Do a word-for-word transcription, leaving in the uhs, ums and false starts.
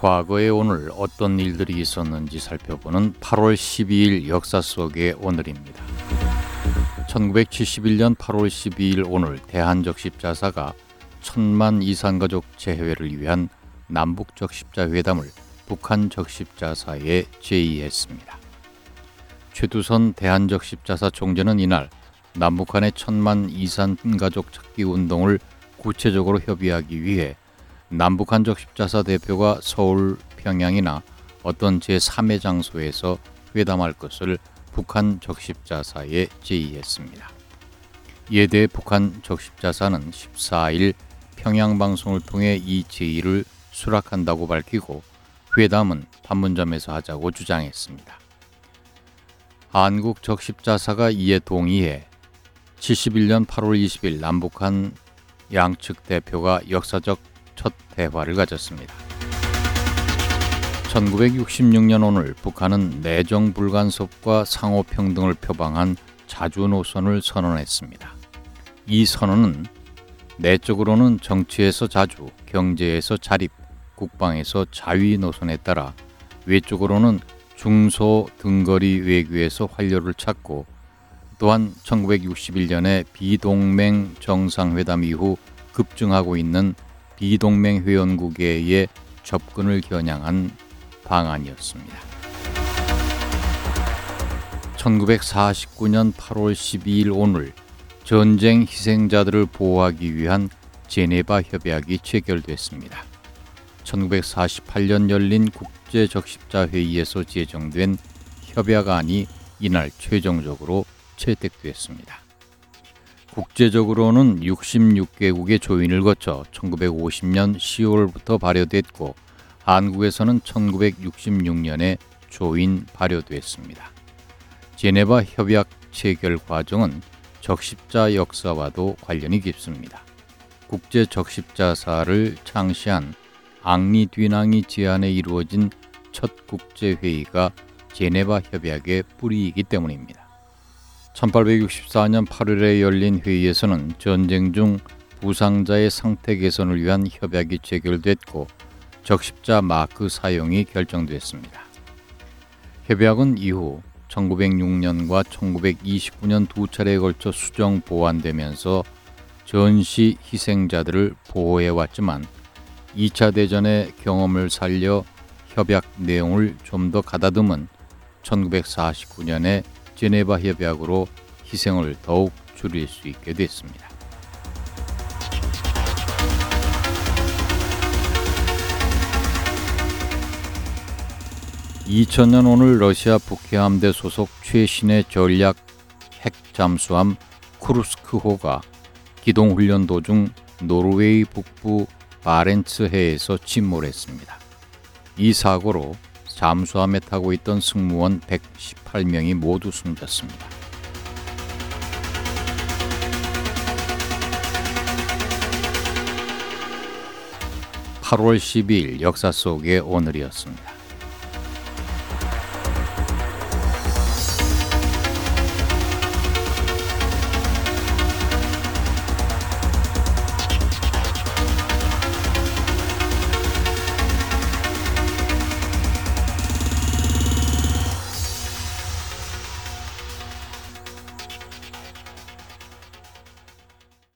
과거의 오늘 어떤 일들이 있었는지 살펴보는 팔월 십이일 역사 속의 오늘입니다. 천구백칠십일 년 팔월 십이일 오늘 대한적십자사가 천만 이산가족 재회를 위한 남북적십자회담을 북한 적십자사에 제의했습니다. 최두선 대한적십자사 총재는 이날 남북한의 천만 이산가족 찾기 운동을 구체적으로 협의하기 위해 남북한 적십자사 대표가 서울, 평양이나 어떤 제삼의 장소에서 회담할 것을 북한 적십자사에 제의했습니다. 이에 대해 북한 적십자사는 십사일 평양 방송을 통해 이 제의를 수락한다고 밝히고 회담은 판문점에서 하자고 주장했습니다. 한국 적십자사가 이에 동의해 칠십일 년 팔월 이십일 남북한 양측 대표가 역사적 첫 대화를 가졌습니다. 천구백육십육 년 오늘 북한은 내정 불간섭과 상호평등을 표방한 자주 노선을 선언했습니다. 이 선언은 내적으로는 정치에서 자주, 경제에서 자립, 국방에서 자위 노선에 따라 외적으로는 중소 등거리 외교에서 활로를 찾고 또한 천구백육십일 년에 비동맹 정상회담 이후 급증하고 있는 비동맹 회원국에 접근을 겨냥한 방안이었습니다. 천구백사십구 년 팔월 십이일 오늘 전쟁 희생자들을 보호하기 위한 제네바 협약이 체결됐습니다. 천구백사십팔 년 열린 국제적십자회의에서 제정된 협약안이 이날 최종적으로 채택됐습니다. 국제적으로는 육십육 개국의 조인을 거쳐 천구백오십 년 시월부터 발효됐고 한국에서는 천구백육십육 년에 조인 발효됐습니다. 제네바 협약 체결 과정은 적십자 역사와도 관련이 깊습니다. 국제적십자사를 창시한 앙리 뒤낭이 제안에 이루어진 첫 국제회의가 제네바 협약의 뿌리이기 때문입니다. 천팔백육십사 년 팔월에 열린 회의에서는 전쟁 중 부상자의 상태 개선을 위한 협약이 체결됐고 적십자 마크 사용이 결정됐습니다. 협약은 이후 천구백육 년과 천구백이십구 년 두 차례에 걸쳐 수정 보완되면서 전시 희생자들을 보호해왔지만 이 차 대전의 경험을 살려 협약 내용을 좀 더 가다듬은 천구백사십구 년에 제네바 협약으로 희생을 더욱 줄일 수 있게 됐습니다. 이천 년 오늘 러시아 북해함대 소속 최신의 전략 핵 잠수함 쿠르스크호가 기동훈련 도중 노르웨이 북부 바렌츠해에서 침몰했습니다. 이 사고로 잠수함에 타고 있던 승무원 백십팔 명이 모두 숨졌습니다. 팔월 십이일 역사 속의 오늘이었습니다.